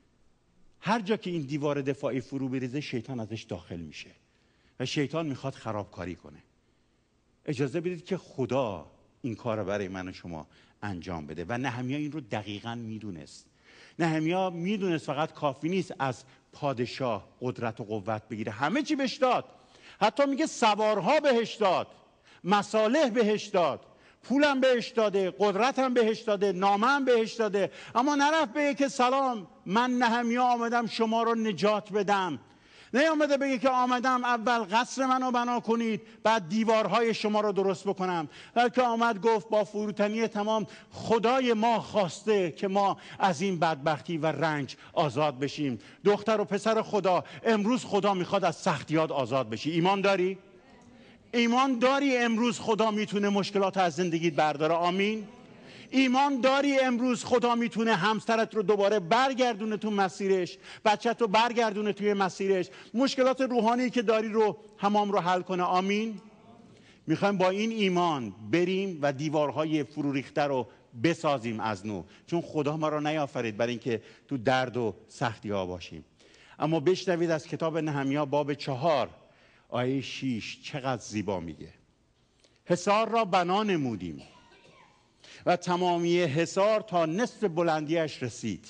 هر جا که این دیوار دفاعی فرو بریزه، شیطان ازش داخل میشه و شیطان میخواد خرابکاری کنه. اجازه بدید که خدا این کار رو برای من و شما انجام بده. و نهمیا این رو دقیقاً میدونست. نهمیا میدونست فقط کافی نیست از پادشاه قدرت و قوت بگیره، همه چی بهش داد. حتی میگه سوارها بهش داد، مصالح بهش داد، پولم بهش داده، قدرتم بهش داده، نامم بهش داده. اما نرفت بگه که سلام، من نهمیا آمدم شما رو نجات بدم. نیامده بگه که آمدم اول قصر منو بنا کنید بعد دیوارهای شما رو درست بکنم، بلکه آمد گفت با فروتنی تمام خدای ما خواسته که ما از این بدبختی و رنج آزاد بشیم. دختر و پسر خدا، امروز خدا میخواد از سختیات آزاد بشی. ایمان داری؟ ایمان داری امروز خدا میتونه مشکلات از زندگیت برداره؟ آمین. ایمان داری امروز خدا میتونه همسرت رو دوباره برگردونه تو مسیرش، بچت رو برگردونه توی مسیرش، مشکلات روحانی که داری رو همام رو حل کنه؟ آمین. میخوایم با این ایمان بریم و دیوارهای فرو ریخته رو بسازیم از نو، چون خدا ما رو نیافرید برای اینکه تو درد و سختی ها باشیم. اما بشنوید از کتاب نهمیا باب 4 آیه 6 چقدر زیبا میگه. حصار را بنا نمودیم و تمامی حصار تا نصف بلندیش رسید.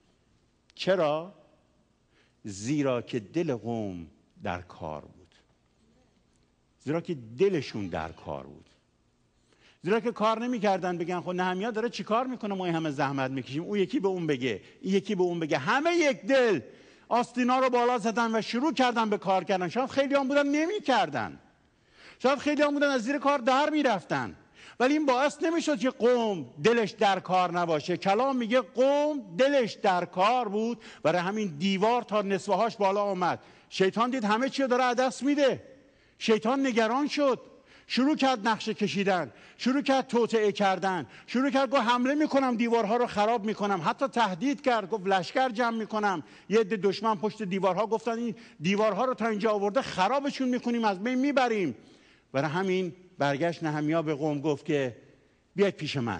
چرا؟ زیرا که دل قوم در کار بود. زیرا که دلشون در کار بود. زیرا که کار نمی کردن بگن خب نهمیا داره چی کار میکنه، ما همه زحمت میکشیم، اون یکی به اون بگه، این یکی به اون بگه، همه یک دل آستینا رو بالا زدن و شروع کردن به کار کردن. شاید خیلی هم بودن نمی کردن، شاید خیلی هم بودن از زیر کار در میرفتن، ولی این باعث نمیشد که قوم دلش در کار نباشه. کلام میگه قوم دلش در کار بود، برای همین دیوار تا نصفه هاش بالا آمد. شیطان دید همه چی رو داره از دست میده، شیطان نگران شد، شروع کرد نقشه کشیدن، شروع کرد توطئه کردن، شروع کرد گفت حمله میکنم، دیوارها رو خراب میکنم. حتی تهدید کرد، گفت لشکر جمع میکنم. یه عده دشمن پشت دیوارها گفتن این دیوارها رو تا اینجا آورده خرابشون میکنیم، از بین میبریم. برای همین برگشت نهمیا به قوم گفت که بیاید پیش من.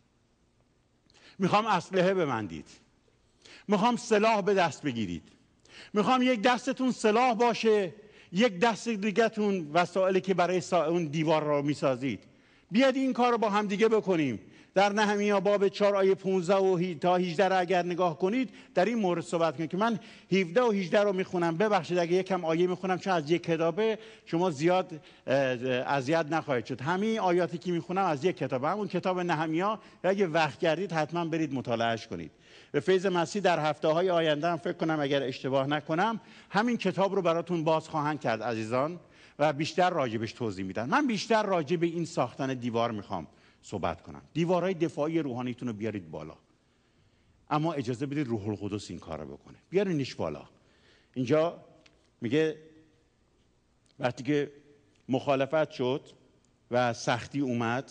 میخوام اسلحه ببندید، میخوام سلاح به دست بگیرید، میخوام یک دستتون سلاح باشه، یک دست دیگه‌تون وسایلی که برای اون دیوار را میسازید. بیاید این کار رو با هم دیگه بکنیم. در نهمیا باب 4 آیه 15 تا 18 را اگر نگاه کنید در این مورد صحبت کنید که من 17 و 18 رو میخونم. ببخشید اگه یکم آیه میخونم چون از یک کتابه، شما زیاد اذیت نخواهید شد. همین آیاتی که میخونم از یک کتابه، همون کتاب نهمیا. اگه وقت کردید حتما برید مطالعهش کنید. به فیض مسیح در هفته‌های آینده هم فکر کنم اگر اشتباه نکنم همین کتاب رو براتون باز خواهند کرد عزیزان و بیشتر راجبش توضیح میدن. من بیشتر راجب این ساختن دیوار میخوام صحبت کنم. دیوارهای دفاعی روحانیتون رو بیارید بالا، اما اجازه بدید روح القدس این کار رو بکنه. بیارینش بالا. اینجا میگه وقتی که مخالفت شد و سختی اومد،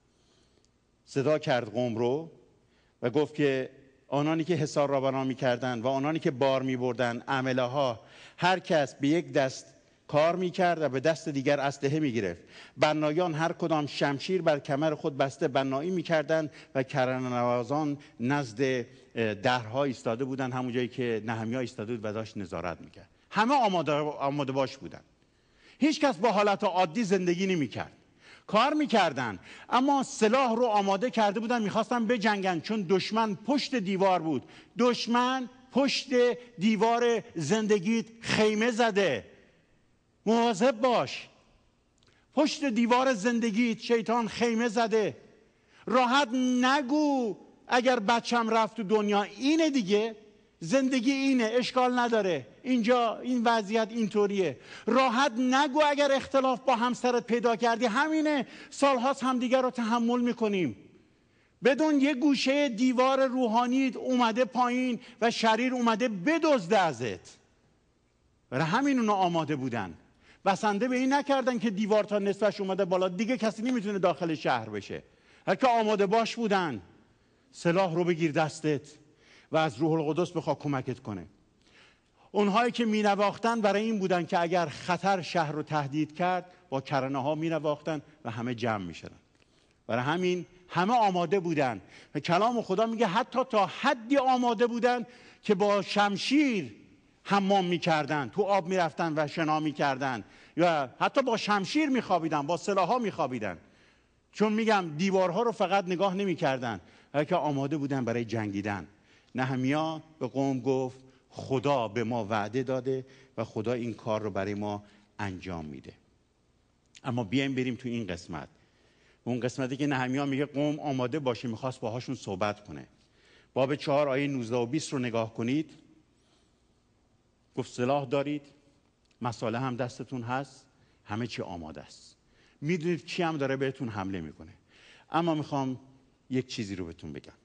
صدا کرد قوم رو و گفت که آنانی که حصار را بنا می‌کردند و آنانی که بار می‌بردند، عامله‌ها، هر کس به یک دست کار می‌کرد و به دست دیگر اسلحه می‌گرفت. بنایان هر کدام شمشیر بر کمر خود بسته بنایی می‌کردند و کرانه‌نوازان نزد درها ایستاده بودند، همون جایی که نهمیا ایستاده بود و داشت نظارت می‌کرد. همه آماده باش بودند. هیچ کس با حالت عادی زندگی نمی‌کرد. کار میکردن اما سلاح رو آماده کرده بودن، میخواستن بجنگن چون دشمن پشت دیوار بود. دشمن پشت دیوار زندگیت خیمه زده. مواظب باش. پشت دیوار زندگیت شیطان خیمه زده. راحت نگو اگر بچم رفت تو دنیا اینه دیگه، زندگی اینه، اشکال نداره، اینجا این وضعیت اینطوریه. راحت نگو اگر اختلاف با همسرت پیدا کردی، همینه، سالهاست همدیگر رو تحمل میکنیم. بدون یه گوشه دیوار روحانی اومده پایین و شریر اومده بدزده ازت. برای همین اونا آماده بودن، بسنده به این نکردن که دیوار تا نصفش اومده بالا دیگه کسی نمیتونه داخل شهر بشه. هر که آماده باش بودن. سلاح رو بگیر دستت و از روح القدس بخوا کمکت کنه. اونهایی که می نواختن برای این بودن که اگر خطر شهر رو تهدید کرد با کرانه ها می نواختن و همه جمع می شدن. برای همین همه آماده بودن و کلام خدا میگه حتی تا حدی آماده بودن که با شمشیر حمام می کردن، تو آب می رفتن و شنا می کردن یا حتی با شمشیر می خوابیدن، با سلاح ها می خوابیدن. چون میگم دیوارها رو فقط نگاه نمی کردن بلکه آماده بودن برای جنگیدن. نهمیا به قوم گفت خدا به ما وعده داده و خدا این کار رو برای ما انجام میده. اما بیایم بریم تو این قسمت، اون قسمتی که نهمیا میگه قوم آماده باشه، میخواست باهاشون صحبت کنه. باب 4 آیه 19 و 20 رو نگاه کنید. گفت سلاح دارید، مساله هم دستتون هست، همه چی آماده است، میدونید کی هم داره بهتون حمله میکنه. اما میخوام یک چیزی رو بهتون بگم،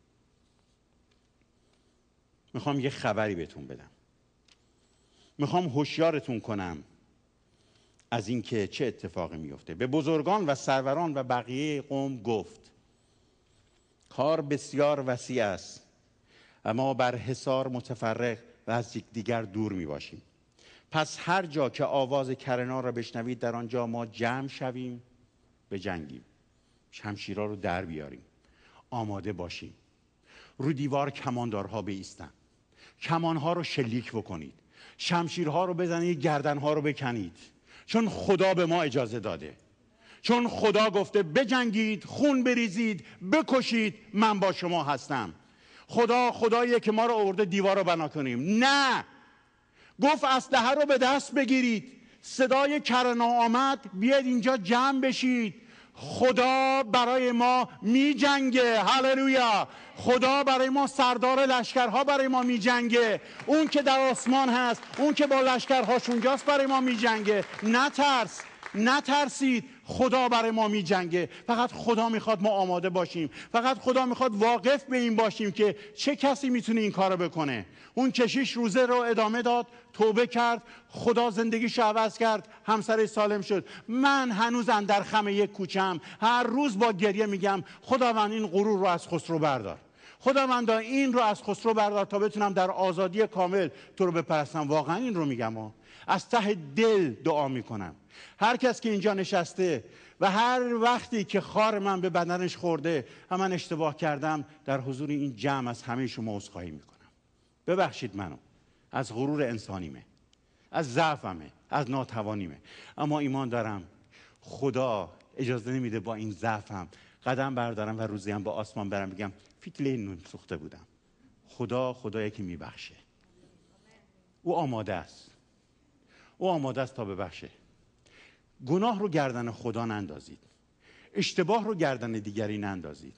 میخوام یه خبری بهتون بدم، میخوام هوشیارتون کنم از این که چه اتفاقی میفته. به بزرگان و سروران و بقیه قوم گفت کار بسیار وسیع است، اما بر حصار متفرق و از یکدیگر دور میباشیم. پس هر جا که آواز کرنا را بشنوید در آنجا ما جمع شویم بجنگیم. شمشیرها رو در بیاریم، آماده باشیم. رو دیوار کماندارها بایستن، کمانها رو شلیک بکنید، شمشیرها رو بزنید، گردنها رو بکنید، چون خدا به ما اجازه داده. چون خدا گفته بجنگید، خون بریزید، بکشید، من با شما هستم. خدا خداییه که ما رو آورده دیوار رو بنا کنیم. نه، گفت اسلحه رو به دست بگیرید. صدای کرنا آمد، بیاید اینجا جمع بشید. خدا برای ما می جنگه. هللویا. خدا برای ما سردار لشکرها برای ما می جنگه. اون که در آسمان هست، اون که با لشکرهاش اونجاست برای ما می جنگه. نترس، نترسید، خدا برای ما می جنگه. فقط خدا میخواد ما آماده باشیم. فقط خدا میخواد واقف به این باشیم که چه کسی میتونه این کارو بکنه. اون کشیش روزه رو ادامه داد، توبه کرد، خدا زندگیش عوض کرد، همسر سالم شد. من هنوز اندر خم یک کوچم هر روز با گریه میگم خداوند این غرور رو از خسرو بردار. خداوندا این رو از خسرو بردار تا بتونم در آزادی کامل تو رو بپرستم. واقعا این رو میگم از ته دل دعا میکنم. هر کس که اینجا نشسته و هر وقتی که خار من به بدنش خورده من اشتباه کردم، در حضور این جمع از همه شما عذرخواهی میکنم. ببخشید منو، از غرور انسانیمه، از ضعفمه، از ناتوانیمه. اما ایمان دارم خدا اجازه نمیده با این ضعفم قدم بردارم و روزیم با آسمان برم بگم فیتله نون سوخته بودم. خدایی که میبخشه. او آماده است. او آماده است تا ببخشه. گناه رو گردن خدا نندازید. اشتباه رو گردن دیگری نندازید.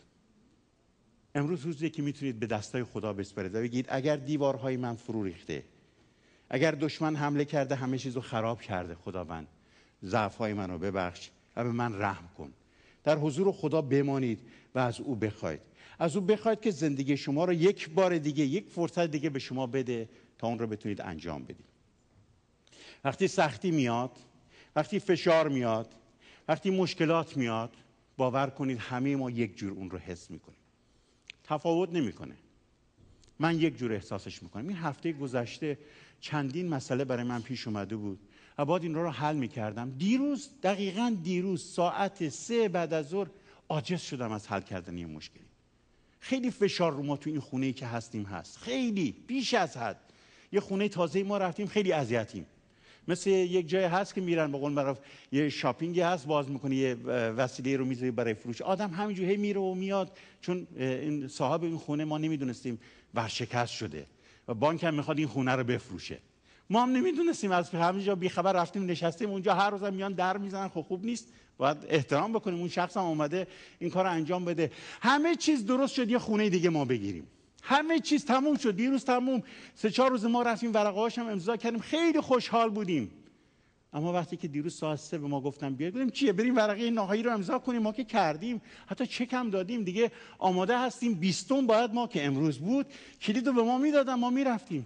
امروز روزیه که میتونید به دستای خدا بسپرید و بگید اگر دیوارهای من فرو ریخته، اگر دشمن حمله کرده همه چیز رو خراب کرده، خداوند ضعف‌های منو ببخش و به من رحم کن. در حضور خدا بمانید و از او بخواید. از او بخواید که زندگی شما رو یک بار دیگه، یک فرصت دیگه به شما بده تا اون رو بتونید انجام بدید. وقتی سختی میاد، وقتی فشار میاد، وقتی مشکلات میاد، باور کنید همه ما یک جور اون رو حس میکنیم. تفاوت نمیکنه. من یک جور احساسش میکنم. این هفته گذشته چندین مسئله برای من پیش اومده بود و بعد این رو حل میکردم. دقیقاً دیروز ساعت 3 بعد از ظهر عاجز شدم از حل کردن این مشکلی. خیلی فشار رو ما تو این خونه‌ای که هستیم هست، خیلی بیش از حد. یه خونه تازه ما رفتیم، خیلی اذیتیم. مثل یک جای هست که میرن به قول معروف یه شاپینگی هست، باز میکنی یه وسیله رو میذاری برای فروش، آدم همینجوری میره و میاد. چون این صاحب این خونه ما نمیدونستیم ورشکست شده و بانک هم میخواد این خونه رو بفروشه. ما هم نمیدونستیم، از همینجا بی خبر رفتیم نشستیم اونجا. هر روز هم میان در میزنن. خب خوب نیست، باید احترام بکنیم. اون شخص هم اومده این کار انجام بده. همه چیز درست شد، یه خونه دیگه ما بگیریم. همه چیز تموم شد. دیروز تموم. 3-4 روز ما رفتیم ورقه‌هاش هم امضا کردیم، خیلی خوشحال بودیم. اما وقتی که دیروز ساعت 3 به ما گفتن بیاید، گفتیم چیه؟ بریم ورقه نهایی رو امضا کنیم؟ ما که کردیم، حتی چک هم دادیم، دیگه آماده هستیم. 20 باید ما که امروز بود کلید رو به ما میدادن، ما میرفتیم.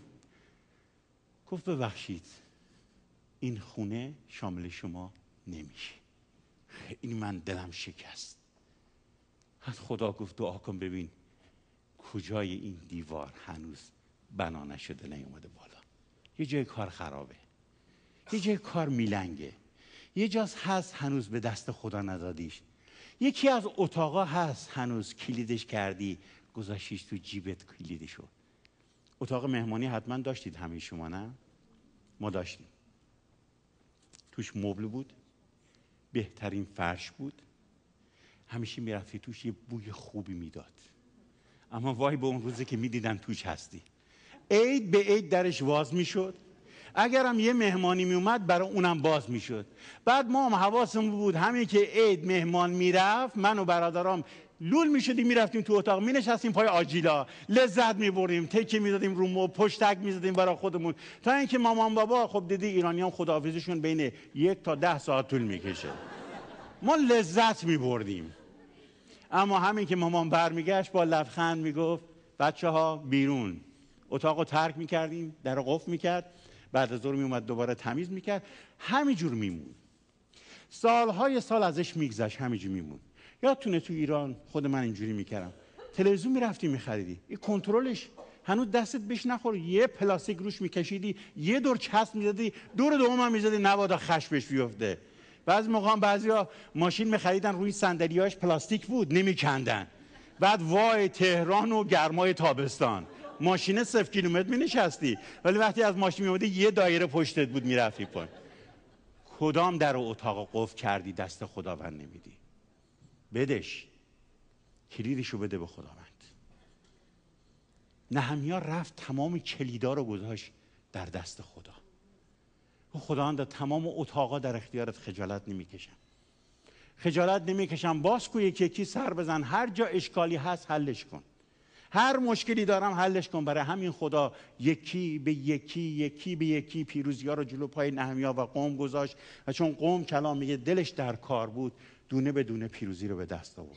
گفت ببخشید این خونه شامل شما نمیشه. این من دلم شکست. خدا گفت دعا کن ببین کجای این دیوار هنوز بنا نشده، نیومده بالا. یه جای کار خرابه، یه جای کار میلنگه، یه جاست هست هنوز به دست خدا ندادیش. یکی از اتاقا هست هنوز کلیدش کردی گذاشتیش تو جیبت کلیدشو. اتاق مهمانی حتما داشتید همه شما، نه؟ ما داشتیم. توش مبل بود، بهترین فرش بود، همیشه میرفتی توش، یه بوی خوبی میداد. اما وای به اون روزی که میدیدن توش هستی. عید به عید درش باز میشد. اگرم یه مهمانی میومد برای اونم باز میشد. بعد ما هم حواسمون بود همین که عید مهمان میرفت، من و برادرام لول میشدیم میرفتیم تو اتاق مینشستیم پای آجیلا، لذت میبردیم، تکیه میدادیم رو مبل، پشتک میزدیم برای خودمون، تا اینکه مامان بابا، خب دیدی ایرانیان خداحافظیشون بین 1 تا 10 ساعت طول میکشه. ما لذت میبردیم. اما همین که مامان برمیگشت با لبخند میگفت بچه‌ها بیرون. اتاقو ترک میکردیم، در رو قفل میکرد، بعد از ظهر میومد دوباره تمیز میکرد. همینجور میمون. سالهای سال ازش میگذشت، همینجور میمون. یادتونه تو ایران خود من اینجوری میکردم، تلویزیون میرفتی میخریدی، این کنترلش هنوز دستت بهش نخوره، یه پلاستیک روش میکشیدی، یه دور چسب میزدی، دور دوم هم میزدی نبادا خشمش بیفته. بعضی موقع بعضیا ماشین میخریدن روی صندلیاش پلاستیک بود نمیکندن. بعد وای تهران و گرمای تابستان، ماشین 0 کیلومتر مینشستی، ولی وقتی از ماشین میومدی یه دایره پشتت بود میرفتی پایین. کدام در اتاق قفل کردی دست خداوند نمیدی؟ بدش، کلیدشو بده به خداوند. نهمیا رفت تمام کلیدا رو گذاشت در دست خدا. خداوند تمام اتاقا در اختیارت، خجالت نمیکشم. خجالت نمیکشم. باز کو یکی سر بزن، هر جا اشکالی هست حلش کن. هر مشکلی دارم حلش کن. برای همین خدا یکی به یکی پیروزی‌ها رو جلو پای نهمیا و قوم گذاشت و چون قوم کلام میگه دلش در کار بود، دونه به دونه پیروزی رو به دست آورد.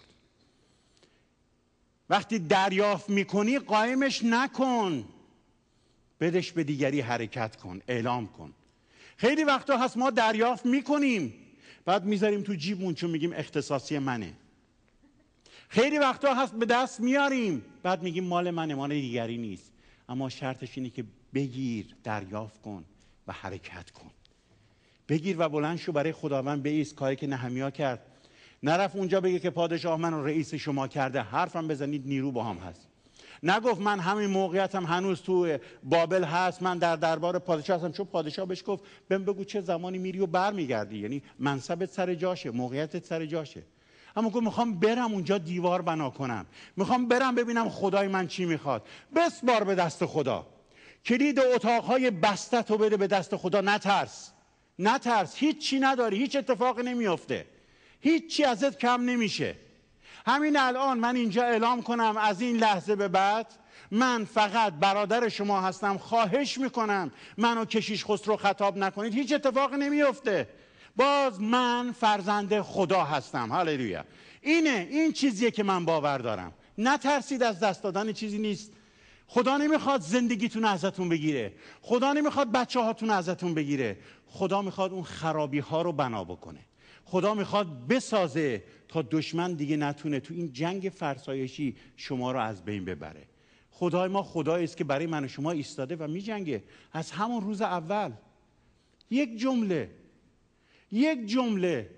وقتی دریافت میکنی قایمش نکن، بدش به دیگری حرکت کن، اعلام کن. خیلی وقتا هست ما دریافت میکنیم بعد میذاریم تو جیبمون چون میگیم اختصاصی منه. خیلی وقتا هست به دست میاریم بعد میگیم مال منه، مال دیگری نیست. اما شرطش اینه که بگیر، دریافت کن و حرکت کن. بگیر و بلند شو برای خداوند بایست. کاری که نهمیا کرد، نرفت اونجا بگه که پادشاه من رئیس شما کرده، حرفم بزنید نیرو با هم هست. نگفت من همین موقعیتم هنوز تو بابل هست، من در دربار پادشاه هستم. چون پادشاه بهش گفت بهم بگو چه زمانی میری و برمیگردی، یعنی منصبت سر جاشه، موقعیتت سر جاشه. اما گفت میخوام برم اونجا دیوار بنا کنم، میخوام برم ببینم خدای من چی میخواد. بسپار به دست خدا. کلید اتاقهای بسته تو بده به دست خدا. نترس، نترس، هیچ چی نداری، هیچ اتفاقی نمیفته، هیچ چی ازت کم نمیشه. همین الان من اینجا اعلام کنم از این لحظه به بعد من فقط برادر شما هستم. خواهش میکنم منو کشیش خسرو خطاب نکنید، هیچ اتفاقی نمیفته. باز من فرزند خدا هستم. هللویا. این چیزیه که من باور دارم. نترسید، از دست دادن چیزی نیست. خدا نمیخواد زندگیتون ازتون بگیره، خدا نمیخواد بچه هاتون ازتون بگیره. خدا میخواد اون خرابی ها رو بنا بکنه. خدا میخواد بسازه تا دشمن دیگه نتونه تو این جنگ فرسایشی شما رو از بین ببره. خدای ما خدایی است که برای من و شما ایستاده و میجنگه از همون روز اول. یک جمله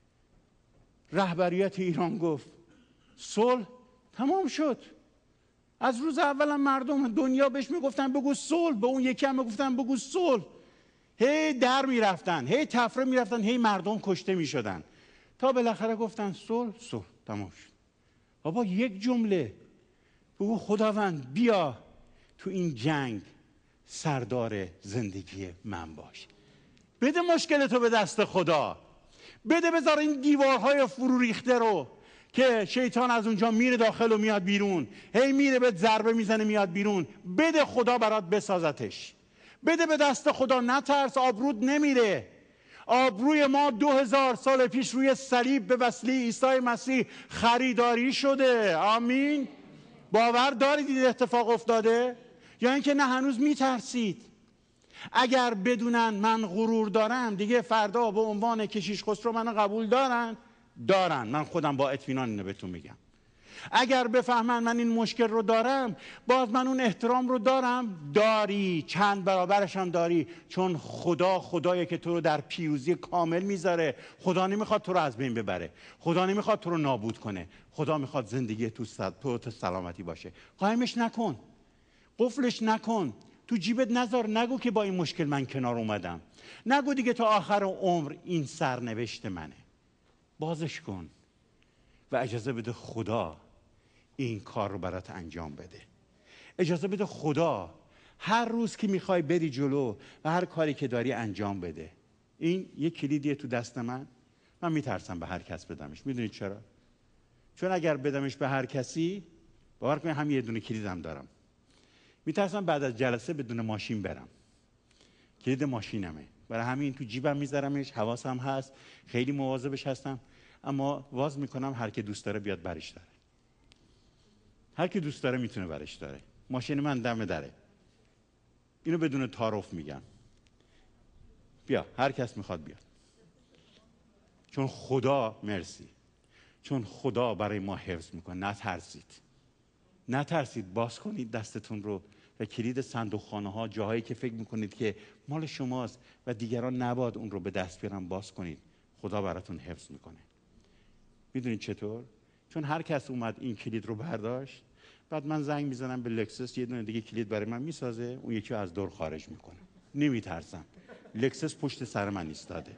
رهبریت ایران گفت صلح، تمام شد. از روز اول هم مردم دنیا بهش میگفتن بگو صلح، به اون یکی هم میگفتن بگو صلح. هی در میرفتن، هی تفره میرفتن، هی مردم کشته میشدن، تا بالاخره گفتن صلح، تمام شد. بابا یک جمله بگو خداوند بیا تو این جنگ سردار زندگی من باش. بده مشکلتو به دست خدا. بده بذار این دیوارهای فرو ریخته رو که شیطان از اونجا میره داخل و میاد بیرون، هی میره به ضربه میزنه میاد بیرون. بده خدا برات بسازتش. بده به دست خدا. نترس، آبرود نمیره. آبروی ما 2000 سال پیش روی صلیب به وسیله عیسی مسیح خریداری شده. آمین. باور دارید این اتفاق افتاده؟ یا اینکه نه هنوز میترسید؟ اگر بدونن من غرور دارم دیگه فردا به عنوان کشیش خسرو منو قبول دارن. من خودم با اطمینان اینو بهتون میگم. اگر بفهمن من این مشکل رو دارم، باز من اون احترام رو داری، چند برابرش هم داری. چون خدایه که تو رو در پیروزی کامل میذاره. خدا نمیخواد تو رو از بین ببره، خدا نمیخواد تو رو نابود کنه. خدا میخواد زندگی تو سلامتی باشه. قایمش نکن، قفلش نکن، تو جیبت نذار. نگو که با این مشکل من کنار اومدم. نگو دیگه تا آخر عمر این سرنوشت منه. بازش کن و اجازه بده خدا این کار رو برات انجام بده. اجازه بده خدا هر روز که میخوای بری جلو و هر کاری که داری انجام بده. این یک کلیدیه تو دست من میترسم به هر کس بدمش. میدونید چرا؟ چون اگر بدمش به هر کسی، باور کنید هم یه دونه کلیدم دارم، میترسم بعد از جلسه بدون ماشین برم. کلید ماشینمه، برای همین تو جیبم میذارمش. حواسم هست، خیلی مواظبش هستم. اما واز میکنم هر که دوست داره بیاد برش داره. هر کی دوست داره میتونه برش داره. ماشین من دم دره. اینو بدون تعارف میگم. بیا، هر کس میخواد بیاد. چون خدا، مرسی، چون خدا برای ما حفظ میکنه. نترسید، باز کنید دستتون رو و کلید صندوق خانه ها، جاهایی که فکر میکنید که مال شماست و دیگران نباید اون رو به دست بیارن، باز کنید. خدا براتون حفظ میکنه. میدونید چطور؟ چون هر کس اومد این کلید رو برداشت، بعد من زنگ میزنم به لکسس، یه دونه دیگه کلید برای من میسازه، اون یکی از دور خارج میکنه. نمیترسم. لکسس پشت سر من ایستاده.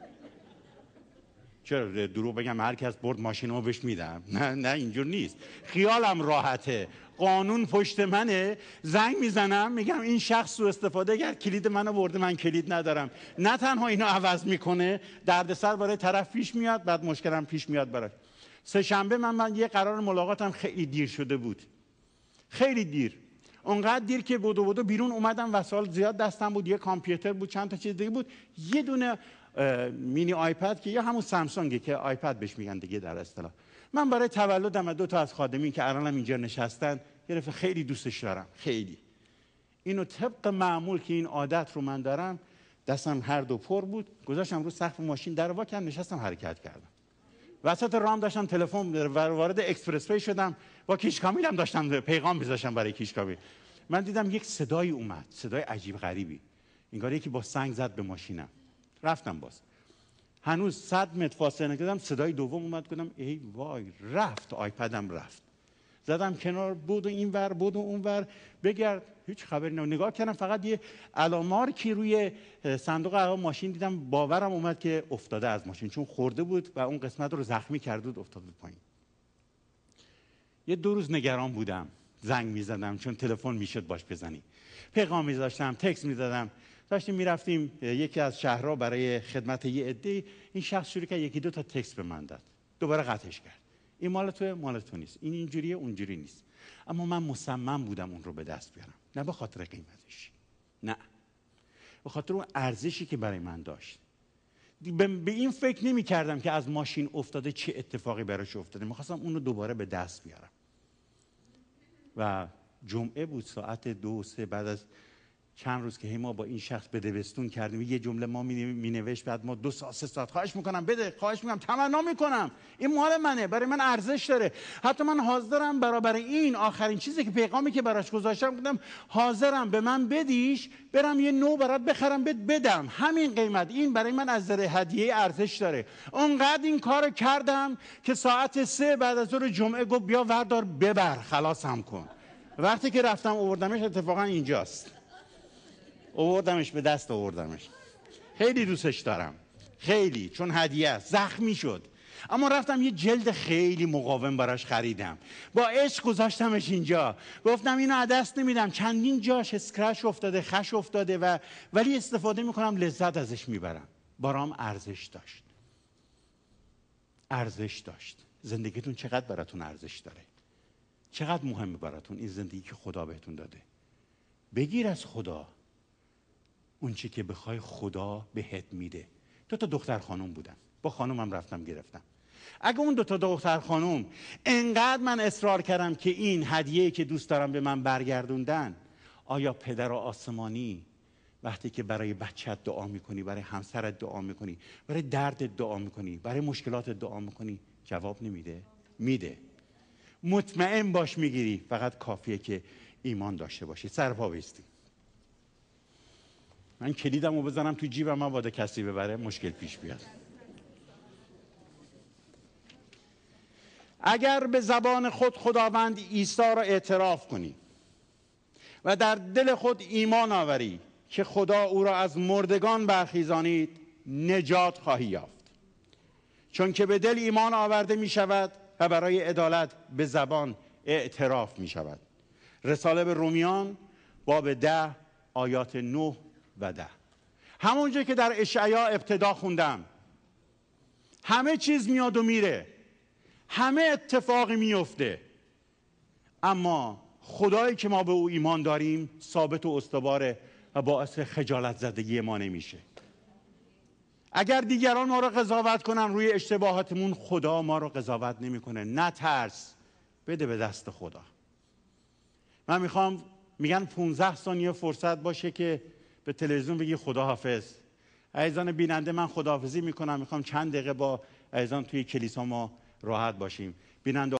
چرا دروغ بگم هر کس برد ماشینمو بهش میدم؟ نه اینجور نیست. خیالم راحته، قانون پشت منه. زنگ میزنم میگم این شخص سوء استفاده کرد، کلید منو برده، من کلید ندارم. نه تنها اینو عوض میکنه، دردسر برای طرف پیش میاد، بعد مشکلم پیش میاد برای. سه شنبه من یه قرار ملاقاتم خیلی دیر شده بود. خیلی دیر. اونقدر دیر که بودو بیرون اومدم، وسایل زیاد دستم بود، یه کامپیوتر بود، چند تا چیز دیگه بود، یه دونه مینی آیپد که یا همون سامسونگه که آیپد بهش میگن دیگه در اصطلاح. من برای تولدم 2 تا از خادمین که الانم اینجا نشستن گرفت، خیلی دوستش دارم، خیلی. اینو طبق معمول که این عادت رو من دارم، دستم هر دو پر بود، گذاشتم رو سقف ماشین، در وا کردم، نشستم حرکت کردم. وسط راه داشتم تلفن وارد اکسپرس وی شدم، با کیش کامیل هم داشتم پیغام میذاشتم برای کیش کامیل. من دیدم یک صدای اومد، صدای عجیب غریبی، انگار یکی با سنگ زد به ماشینم. رفتم باز، هنوز 100 متر فاصله نکردم صدای دوم اومد، گفتم ای وای، رفت آیپدم رفت. زدم کنار، بود و این ور بود و اون ور، بگرد هیچ خبری نه. نگاه کردم فقط یه علامارکی روی صندوق عقب ماشین دیدم، باورم اومد که افتاده از ماشین، چون خورده بود و اون قسمت رو زخمی کرده بود، افتاده بود پایین. یه 2 روز نگران بودم، زنگ میزدم چون تلفن میشد باش بزنی، پیغام میذاشتم، تکست میزدم. داشتیم میرفتیم یکی از شهرها برای خدمت یه عده، این شخص شروع کرد 1-2 تا تکست به من داد، دوباره قطعش کرد. این مال توئه، مال تو نیست، این اینجوریه اونجوری نیست. اما من مصمم بودم اون رو به دست بیارم، نه به خاطر قیمتش، نه، به خاطر اون ارزشی که برای من داشت. به این فکر نمی کردم که از ماشین افتاده چه اتفاقی براش افتاده، میخواستم اون رو دوباره به دست بیارم. و جمعه بود ساعت 2-3 بعد از چند روز که ما با این شخص به دبستون کردیم، یه جمله ما می نوشت، بعد ما 2 ساعت 3 ساعت خواهش میکنم بده، خواهش میکنم، تمنا میکنم، این مال منه، برای من ارزش داره، حتی من حاضرم برابر این آخرین چیزی که پیغامی که براش گذاشتم، گفتم حاضرم به من بدیش، برم یه نو برات بخرم بدم، همین قیمت، این برای من از نظر هدیه ارزش داره. اونقدر این کارو کردم که ساعت 3 بعد از ظهر جمعه گفت بیا وردار ببر خلاصم کن. وقتی که رفتم آوردمش، اتفاقا اینجاست، آوردمش به دست، آوردمش. خیلی دوستش دارم، خیلی، چون هدیه است. زخمی شد اما رفتم یه جلد خیلی مقاوم براش خریدم، با عشق گذاشتمش اینجا، گفتم اینو از دست نمیدم. چندین جاش اسکرچ افتاده، خش افتاده ولی استفاده میکنم، لذت ازش میبرم. برام ارزش داشت، ارزش داشت. زندگیتون چقدر براتون ارزش داره؟ چقدر مهمه براتون این زندگی که خدا بهتون داده؟ بگیر از خدا اون چی که بخوای، خدا بهت میده. 2 تا دختر خانم بودن، با خانومم رفتم گرفتم. اگه اون 2 تا دختر خانم انقدر من اصرار کردم که این هدیه‌ای که دوست دارم به من برگردوندن، آیا پدر آسمانی وقتی که برای بچت دعا میکنی، برای همسرت دعا میکنی، برای دردت دعا میکنی، برای مشکلاتت دعا میکنی، جواب نمیده؟ میده. مطمئن باش میگیری، فقط کافیه که ایمان داشته باشی. سر پا بایستی. من کلیدم رو بزنم تو جیبم، مبادا کسی ببره مشکل پیش بیاد. اگر به زبان خود خداوند عیسی را اعتراف کنی و در دل خود ایمان آوری که خدا او را از مردگان برخیزانید، نجات خواهی یافت. چون که به دل ایمان آورده می شود و برای عدالت به زبان اعتراف می شود. رساله به رومیان باب 10 آیات 9 و 10. همونجا که در اشعیا ابتدا خوندم، همه چیز میاد و میره، همه اتفاقی میفته، اما خدایی که ما به او ایمان داریم ثابت و استواره و باعث خجالت زدگی ما نمیشه. اگر دیگران ما رو قضاوت کنن روی اشتباهاتمون، خدا ما رو قضاوت نمیکنه. نترس، بده به دست خدا. من میگن 15 ثانیه فرصت باشه که به تلویزیون بگی خداحافظ. عزیزان بیننده، من خداحافظی میکنم، میخوام چند دقیقه با عزیزان توی کلیسا ما راحت باشیم. بیننده